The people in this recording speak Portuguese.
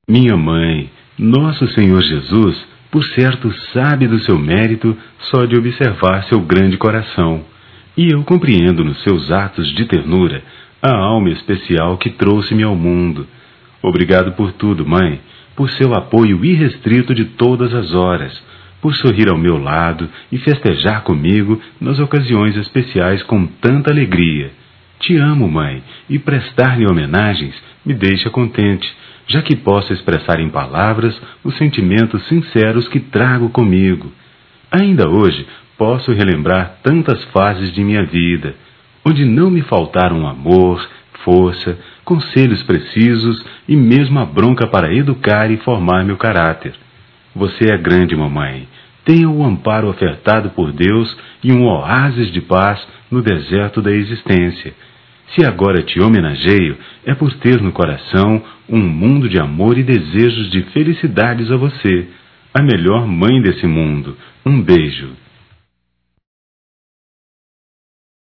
Minha mãe, nosso Senhor Jesus, por certo sabe do seu mérito só de observar seu grande coração, e eu compreendo nos seus atos de ternura a alma especial que trouxe-me ao mundo. Obrigado por tudo, mãe, por seu apoio irrestrito de todas as horas, por sorrir ao meu lado e festejar comigo nas ocasiões especiais com tanta alegria. Te amo, mãe, e prestar-lhe homenagens me deixa contente, já que posso expressar em palavras os sentimentos sinceros que trago comigo. Ainda hoje posso relembrar tantas fases de minha vida, onde não me faltaram amor, força, conselhos precisos e mesmo a bronca para educar e formar meu caráter. Você é grande, mamãe. Tenha o amparo ofertado por Deus e um oásis de paz no deserto da existência. Se agora te homenageio, é por ter no coração um mundo de amor e desejos de felicidades a você, a melhor mãe desse mundo. Um beijo.